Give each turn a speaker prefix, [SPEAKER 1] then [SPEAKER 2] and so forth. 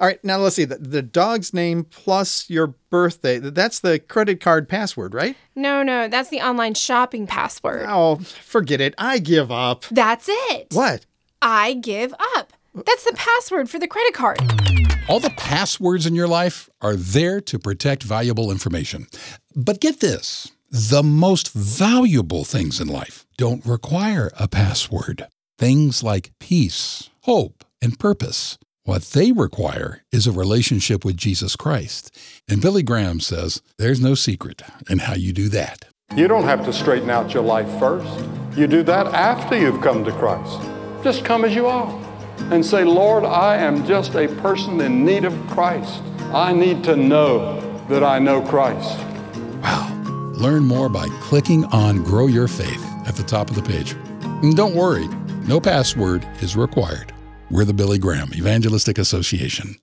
[SPEAKER 1] All right, now let's see. The dog's name plus your birthday. That's the credit card password, right?
[SPEAKER 2] No, that's the online shopping password.
[SPEAKER 1] Oh, forget it. I give up.
[SPEAKER 2] That's it.
[SPEAKER 1] What?
[SPEAKER 2] I give up. That's the password for the credit card.
[SPEAKER 3] All the passwords in your life are there to protect valuable information. But get this, the most valuable things in life don't require a password. Things like peace, hope, and purpose. What they require is a relationship with Jesus Christ. And Billy Graham says there's no secret in how you do that.
[SPEAKER 4] You don't have to straighten out your life first. You do that after you've come to Christ. Just come as you are and say, Lord, I am just a person in need of Christ. I need to know that I know Christ.
[SPEAKER 3] Wow. Learn more by clicking on Grow Your Faith at the top of the page. And don't worry, no password is required. We're the Billy Graham Evangelistic Association.